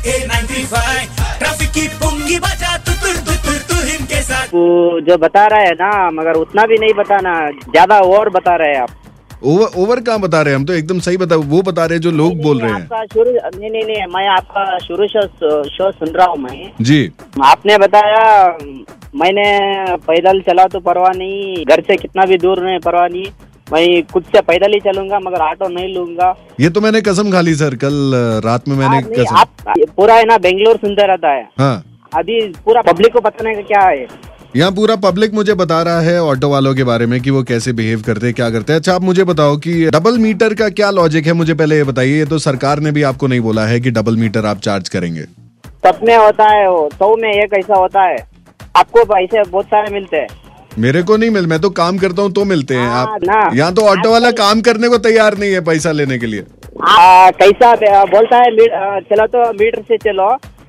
Traffic की पुंगी बजा तू इनके साथ। वो जो बता रहा है ना, मगर उतना भी नहीं बताना, ज्यादा और बता रहे हैं आप। ओवर कहाँ बता रहे हैं, हम तो एकदम सही वो बता रहे हैं जो लोग बोल रहे हैं। नहीं, मैं आपका शुरू शो सुन रहा हूँ मैं जी। आपने बताया मैंने पैदल चला तो परवाह नहीं, घर से कितना भी दूर नहीं परवाह नहीं, मैं खुद से पैदल ही चलूंगा मगर ऑटो नहीं लूंगा। ये तो मैंने कसम खा ली सर, कल रात में मैंने कसम। आप पूरा है ना बेंगलोर सुनते रहता है। हाँ, अभी पूरा पब्लिक को बताने का क्या है? यहाँ पूरा पब्लिक मुझे बता रहा है ऑटो वालों के बारे में कि वो कैसे बिहेव करते हैं, क्या करते हैं। अच्छा, आप मुझे बताओ कि डबल मीटर का क्या लॉजिक है, मुझे पहले ये बताइए। ये तो सरकार ने भी आपको नहीं बोला है कि डबल मीटर आप चार्ज करेंगे। सब में होता है, वो 100 में एक ऐसा होता है। आपको पैसे बहुत सारे मिलते हैं, मेरे को नहीं मिल, मैं तो काम करता हूँ तो मिलते हैं। आप यहाँ तो ऑटो वाला काम करने को तैयार नहीं है पैसा लेने के लिए। कैसा बोलता है चलो तो मीटर से चलो,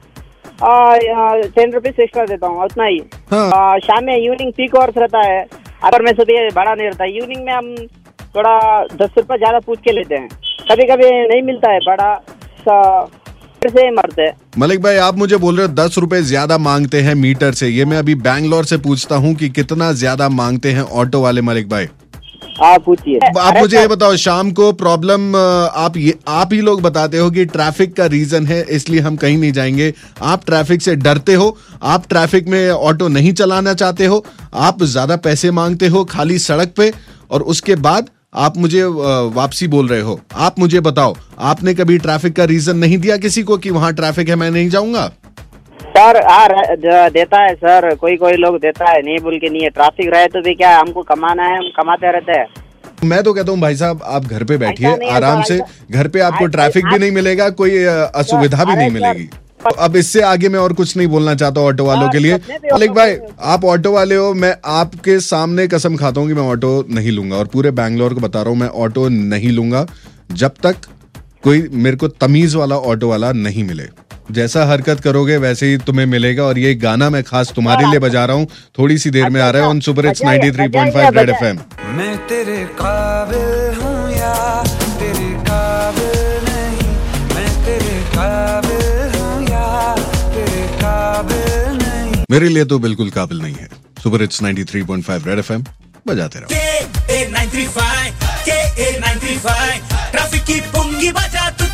10 रुपीज एक्स्ट्रा देता हूँ, उतना ही। हाँ। शाम में इवनिंग पीक आवर्स रहता है, अगर में सुबह भाड़ा नहीं रहता। इवनिंग में हम थोड़ा 10 रुपये ज्यादा पूछ के लेते हैं, कभी कभी नहीं मिलता है भाड़ा से मरते। मलिक भाई, आप मुझे बोल रहे हो 10 रुपए ज्यादा मांगते हैं मीटर से। ये मैं अभी बैंगलोर से पूछता हूँ कि कितना ज्यादा मांगते हैं ऑटो वाले। मलिक भाई आप पूछिए। आप मुझे ये बताओ, शाम को प्रॉब्लम आप ही लोग बताते हो कि ट्रैफिक का रीजन है इसलिए हम कहीं नहीं जाएंगे। आप ट्रैफिक से डरते हो, आप ट्रैफिक में ऑटो नहीं चलाना चाहते हो, आप ज्यादा पैसे मांगते हो खाली सड़क पे, और उसके बाद आप मुझे वापसी बोल रहे हो। आप मुझे बताओ, आपने कभी ट्रैफिक का रीजन नहीं दिया किसी को कि वहां ट्रैफिक है मैं नहीं जाऊंगा? सर देता है सर, कोई लोग देता है, नहीं बोल के नहीं है। ट्रैफिक रहे तो भी क्या, हमको कमाना है, हम कमाते रहते हैं। मैं तो कहता हूँ भाई साहब, आप घर पे बैठिए आराम से। घर पे आपको ट्रैफिक भी नहीं मिलेगा, कोई असुविधा भी नहीं मिलेगी। अब इससे आगे मैं और कुछ नहीं बोलना चाहता ऑटो वालों के लिए। मलिक भाई, आप ऑटो वाले हो, मैं आपके सामने कसम खाता हूँ कि मैं ऑटो नहीं लूंगा, और पूरे बैंगलोर को बता रहा हूँ मैं ऑटो नहीं लूंगा जब तक कोई मेरे को तमीज वाला ऑटो वाला नहीं मिले। जैसा हरकत करोगे वैसे ही तुम्हें मिलेगा। और ये गाना मैं खास तुम्हारे लिए बजा रहा हूँ, थोड़ी सी देर में आ रहा है on super hits 93.5 red FM. मैं तेरे काबिल हूँ या तेरे काबिल नहीं, मैं तेरे काबिल हूँ या तेरे काबिल नहीं। मेरे लिए तो बिल्कुल काबिल नहीं है। सुपर हिट्स 93.5 रेड एफएम बजाते रहो। ट्रैफिक की पुंगी बजा तू